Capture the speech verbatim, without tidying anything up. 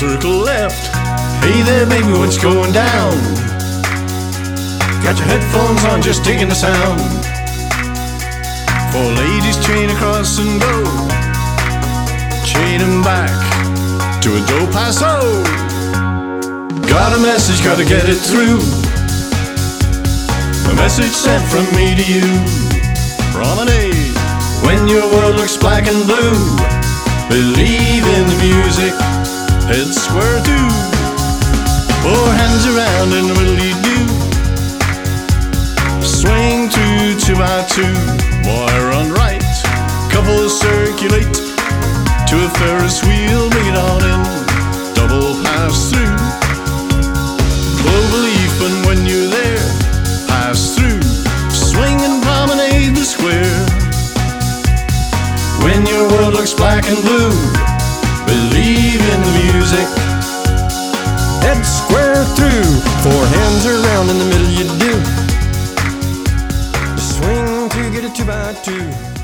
circle left. Hey there, baby, what's going down? Got your headphones on, just digging the sound. Four ladies chain across and go, chain 'em back to a do paso. Got a message, gotta get it through. A message sent from me to you. Promenade. When your world looks black and blue, believe in the music, head square two. Four hands around in the middle you do. Swing two, two by two. Boy, run right. Couples circulate to a Ferris wheel. Bring it on in. Double pass through. Full belief, and when you're there, pass through. Swing and promenade the square. When your world looks black and blue, believe in the music, head square through. Four hands around in the middle you do. Swing to get a two by two.